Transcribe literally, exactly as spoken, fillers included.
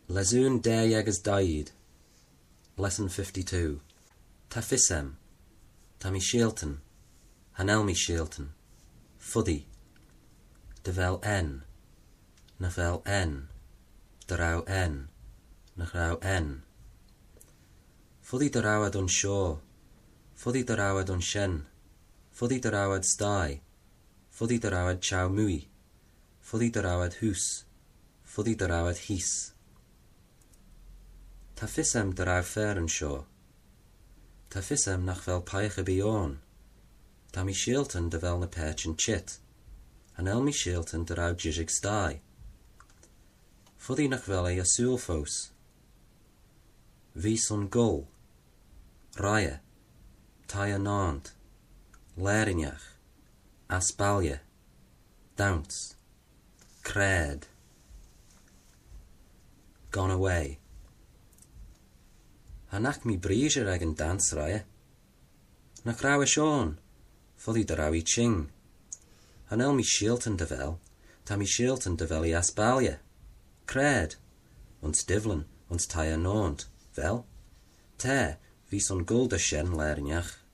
Lesún deg agus daid. Lesson fifty-two. Ta fissem. Ta mi shielten. Hanel mi shielten. Fuddy. De vel en. Na vel en. De rau en. Na rau en. Fuddy de rauad on shaw. Fuddy de rauad on shen. Fuddy de rauad stai. Fuddy de rauad chow mui. Fuddy de rauad hús. Fuddy de rauad hís. Ta fissem de rau fer an shaw. Ta fissem nach vel paiche bion. Ta mi shielten de vel na perch en chit. En el mi shielten de rau jizig stai. Fuddy nach vel e asulfos. Vis on gul. Raya. Taya nant. Lerinjach. Asbalje. Dounce. Cred. Gone away. Hanach mi brieger ag an dans raya. Nach rau e Sean. Fuddy de rau I ching. Hanel mi shielten de vel. Ta mi shielten de vel I asbalje. Cred. Ons divlen. Ons taya nant. Vel. Te. Vis on gul de shen lerinjach.